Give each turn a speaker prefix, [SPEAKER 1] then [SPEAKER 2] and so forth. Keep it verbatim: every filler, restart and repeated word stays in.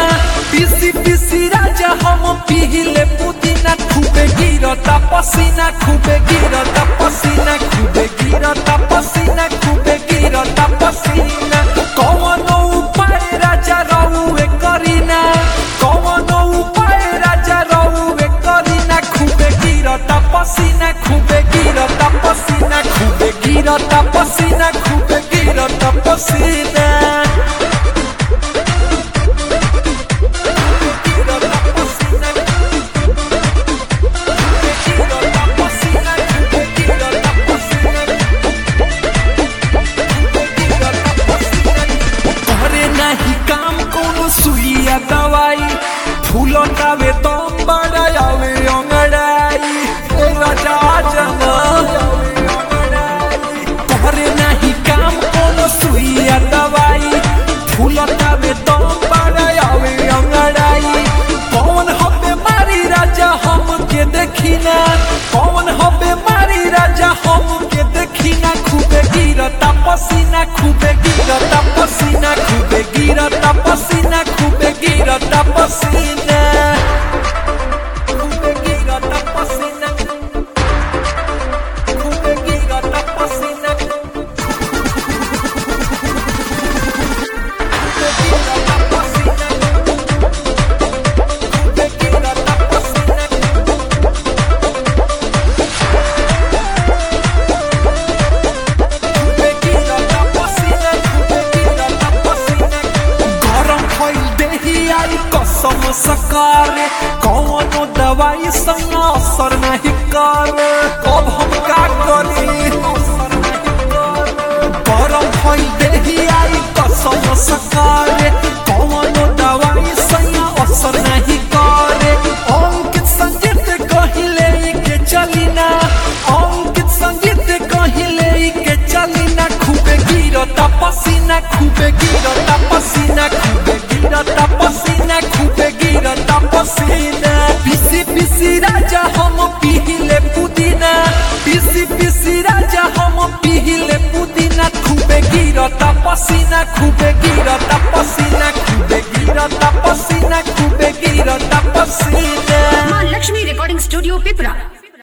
[SPEAKER 1] पीसी पीसी राजा हम पीले पुदीना खूबे गिरता पसीना खूबे गिरता पसीना खूबे गिरता पसीना खूबे गिरता पसीना कौन उपाय राजा रहुए करीना कौन उपाय राजा रहुए करीना खूबे गिरता पसीना खूबे गिरता पसीना खूबे गिरता पसीना खूबे गिरता पसीना सुइया दवाई फूलों का वे तुम बड़ा आवे अंगड़ाई राजा जना तोहरे नहीं काम कोनो सुइया दवाई फूलों का वे तुम बड़ा आवे अंगड़ाई कौन हो बीमारी राजा हम के देखिना कौन हो बीमारी राजा हम के देखिना खूबे गिरता पसीना खूबे गिरता पसीना खूबे गिरता पसीना खूबे गिरता पसीना खूबे गिरता पसीना खूबे गिरता पसीना कसम सकारे कौनो दवाई संग असर नहीं करे कब हम का करी गरम भई देही आई कसम सकारे कौनो दवाई संग असर नहीं करे अंकित संगीत कहिले के चलीना अंकित संगीत कहिले के चलीना खूबे गिरता पसीना खूबे गिरता पसीना खूबे गिरता पसीना खूबे गिरता पसीना पीसी पीसी राजा हम पीले पुदीना पीसी पीसी राजा हम पीले पुदीना खूबे गिरता पसीना खूबे गिरता पसीना खूबे गिरता पसीना खूबे गिरता पसीना
[SPEAKER 2] मां लक्ष्मी रिकॉर्डिंग स्टूडियो पिपरा।